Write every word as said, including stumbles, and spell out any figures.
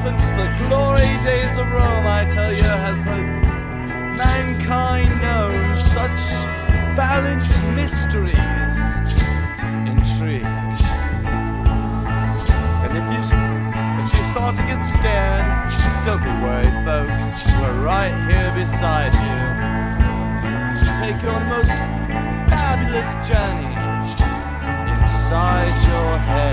Since the glory days of Rome, I tell you, has the mankind known such valiant mysteries, intrigues. And if you, if you start to get scared, don't be worried, folks. We're right here beside you. Take you on the most fabulous journey inside your head.